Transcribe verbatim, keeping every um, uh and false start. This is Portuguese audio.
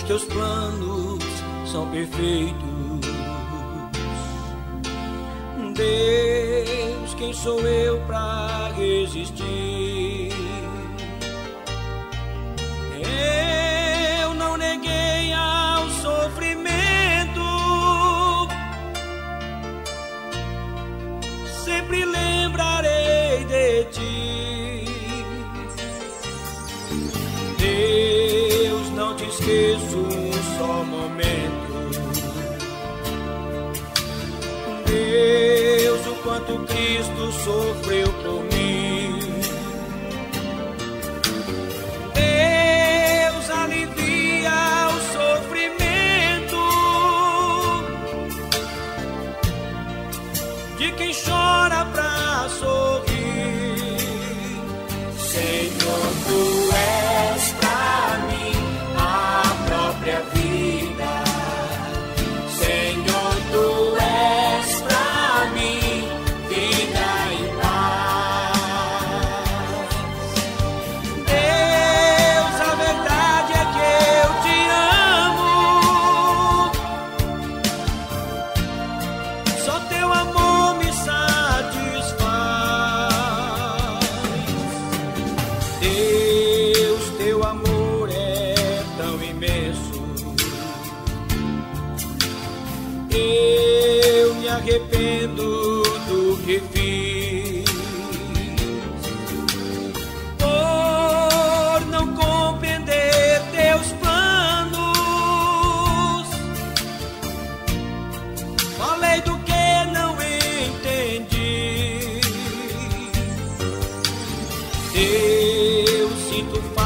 teus planos são perfeitos. Deus, quem sou eu pra resistir? Eu não neguei ao sofrimento, sempre lembrarei de ti. Deus, não te esqueço um só momento. Deus, o quanto Cristo sofreu por mim. Deus, alivia o sofrimento de quem chora pra sorrir. Senhor, tu és pra mim a própria vida. Senhor, tu és pra mim vida e paz. Deus, a verdade é que eu te amo. Só teu amor me satisfaz. Deus, teu amor é tão imenso. Eu me arrependo do que fiz, por não compreender teus planos. Falei do que não entendi. Deus, sinto